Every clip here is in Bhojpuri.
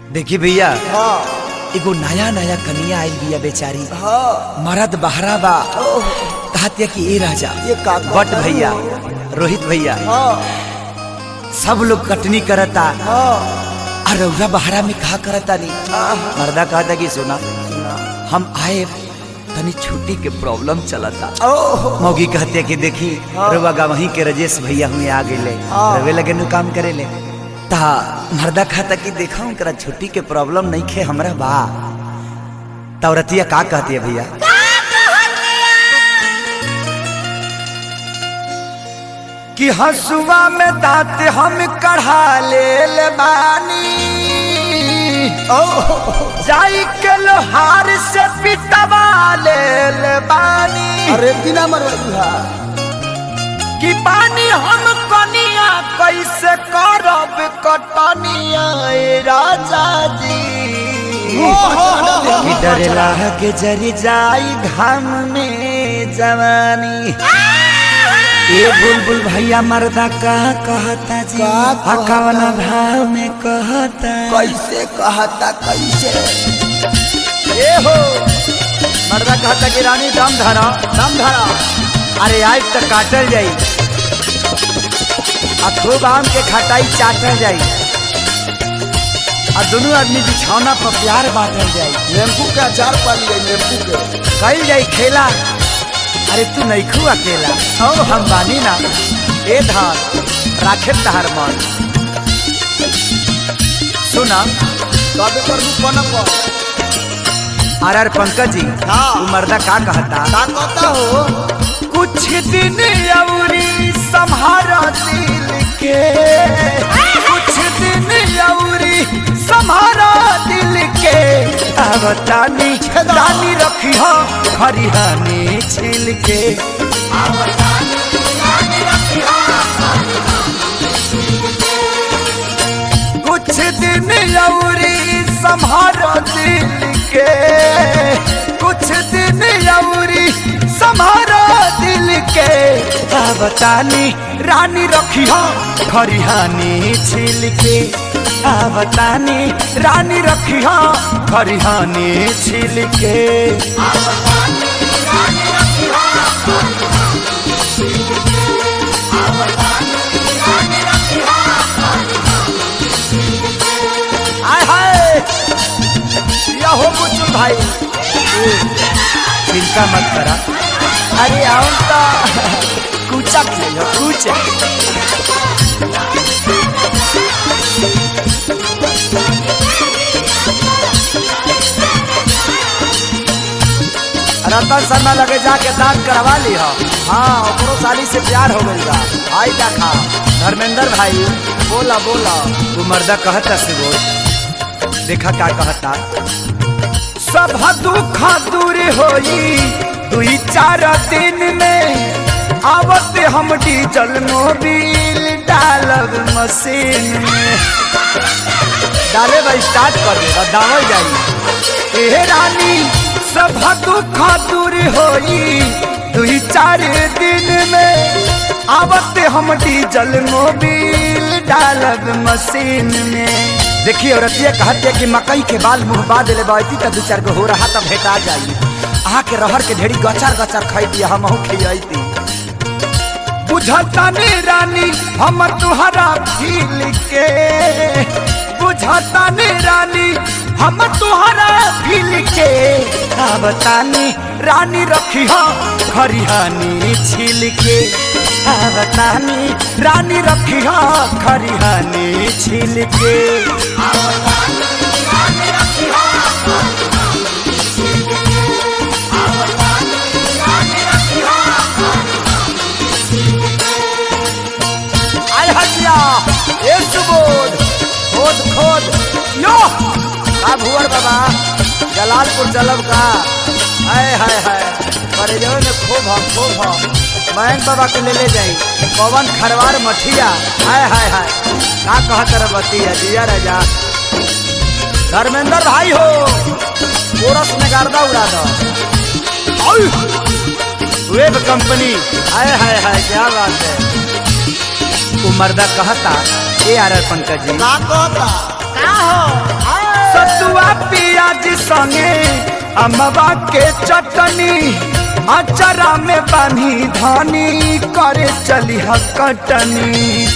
देखी भैया हाँ एगो नया नया कनिया आई बिया बेचारी। हाँ मरद बहरा बा कहतिया कि ए राजा ये का बट भैया रोहित भैया हाँ सब लोग कटनी करता हाँ और रउरा बहरा में कहा करता नहीं। मर्दा कहता कि सुना हम आए तनी छुट्टी के प्रॉब्लम चलता। ओह मौगी कहते कि देखी रउआ गवही के राजेश भैया हुए आ गए रवे लगे नु काम करे ले ता मर्दा खाता कि देखा उनका छुट्टी के प्रॉब्लम नहीं खे हमरा बा। तौरतिया का कहती है भैया कि हंसुआ में दांत हम कढ़ा ले बानी जाई के लोहार से पिटवा ले बानी। अरे बिना मरवा कि पानी हम कनिया कैसे करब कटनिया ए राजा जी। कि डरला के जरी जाई घाम में जवानी। ये बुलबुल भैया मर्दा का कहता जी का कवना भाव में कहता कैसे कहता कैसे ए हो मर्दा कहता कि रानी दम धरा दम धरा। अरे आज तक काटल जाई आ खूब आम के खटाई चाटल जाई और दोनों आदमी बिछौना पर प्यार बांटल जाई। नींबू का अचार पाल गई नींबू के कल जाई खेला। अरे तू नहीं खू अकेला ओ हम बानी ना ए धान राखे तहार मन। सुना कबे कर दू पनक आर पंकज जी हाँ। तू मर्दा का कहता का कहता हो कुछ दिन अउरी सम्हारा दिल के कुछ दिन अउरी सम्हारा दिल के आवतानी रानी रखी हो खरिहानी छिल के। कुछ दिन अउरी सम्हारा दिल के कुछ दिन अउरी सम्हारा दिल के आवतानी रानी रखी हो खरिहानी छिल के। आवतानी रानी रखी हो खरिहानी छिल के। आय हाय या हो बुचुल भाई चिंता मत करा। अरे आओ तो कूचा खेलो कूचा। रतन शर्मा लगे जाके दांत करवा ली हो। हाँ ओकरो साली से प्यार हो गई बा। आई देखा धर्मेंद्र भाई बोला बोला तू मर्दा कहता से बोल देखा क्या कहता। सब दुख दूर होई दुई चार दिन में आवत हम डीजल मोबिल डालब मशीन में डाले बा स्टार्ट कर दे दावल जाई। ए रानी सब दुख दूर होई दुई चार दिन में आवत हम डीजल मोबिल डालब मशीन में। देखिए औरतिया कहते कि मकई के बाल मुँह बा दिले बाती तो दू चार गो हो रहा तब भेटा जाई। आहा के रहर के ढेरी गचार गचार खाई हम खियाती। बुझता ने रानी हम तुहरा फील के बुझता ने रानी हम तुहरा फील के। आवतानी रानी रखी हो खरिहानी छिल के। आवतानी रानी रखी हो खरिहानी छिल के। आय हटिया ए सुबोध खोद खोद यो का भुवर बाबा जलालपुर चलब का। हाय हाय हाय पर जो ने खूब मयंक बाबा के ले जाई पवन खरवार मठिया। हाय हाय हाय का कहत रे बतिया जिया राजा धर्मेंद्र भाई हो कोरस में गर्दा उड़ा दो वेब कंपनी। हाय हाय हाय क्या बात है। वो मर्दा कहता ए आर पंकज जी का कहता का हो पियाज संगे अमवा के चटनी अचारा में बानी धानी करे चली कटनी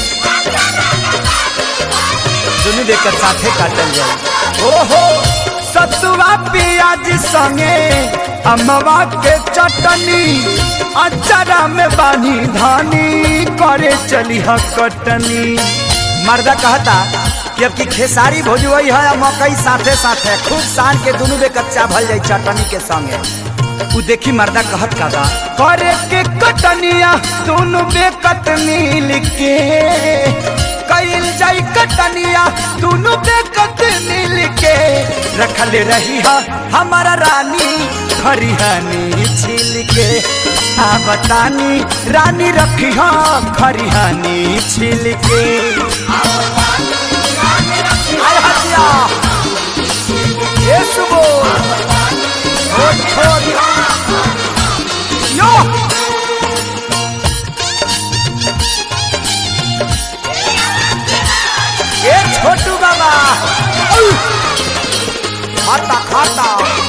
दुनू देकर साथे काटल जाए। ओहो सतुआ पियाज संगे अमवा के चटनी अचारा में बानी धानी करे चली कटनी। मर्दा कहता कि अब की खेसारी भोजवई है मकई साथे साथे खूब सान के दोनों बे कच्चा भल जाए चटनी के संगे। उ देखी मर्दा कहत का करे के कटनिया दोनों बे कटनी लिखे कईल जाई कटनिया दोनों बे कटनी लिखे रखले रही है हमारा रानी खरिहानी छिल के आ बतानी रानी रखी है खरिहानी छिल के। ये छोटू बाबा खाता खाता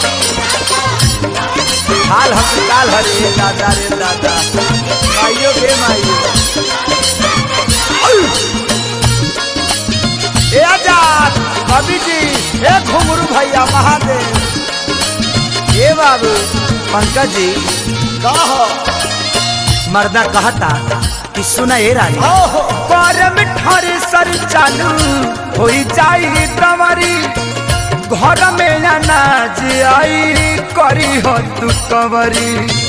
हाल हम काल हरे दादा रे दादा माइयो गे माइयो ए आजाद कवि जी ए घुंगरू भैया महादेव ए बाबू पंकज जी कहो मर्दा कहता कि सुना ए रानी परम ठरे सर चालू हो जाई तमरी घर में अनाज आई करी हो तू कवरी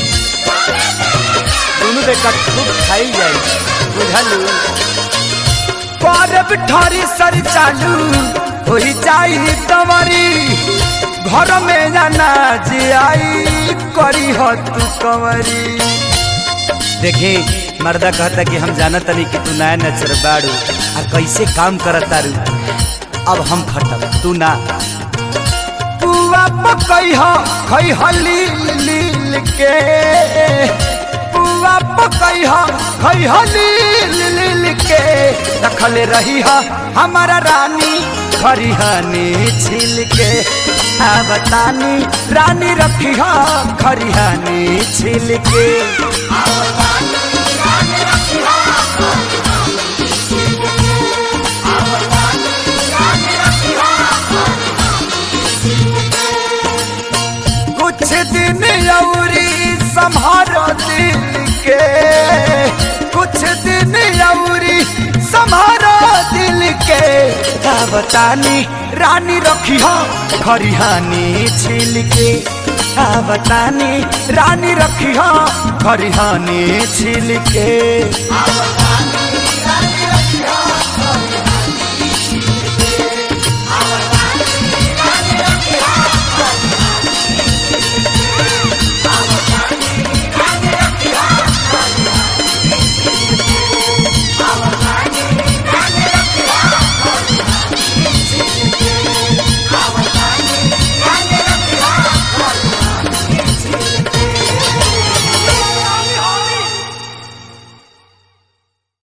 दोनों बेटा खूब खाई जाए बुझलू परम ठरे सर चालू हो जाई तमरी घर में अनाज आई करी हो तू कवरी। देखे मर्दा कहता कि हम जानत नहीं कि तू नया नचर बाड़ू आ कैसे काम करत तारू अब हम खटब तू ना पुआ पकई हो खई हलील लील के पुआ पकई हो खई हलील लील के रखले रही है हमारा रानी खरिहानी छिल के आ बतानी रानी रखी है खरिहानी छिल के। कुछ दिन औरी संभारो दिल के कुछ दिन औरी संभारो दिल के का बतानी रानी रखी हो खरिहानी छिल के का बतानी रानी रखी हो खरिहानी छिल के।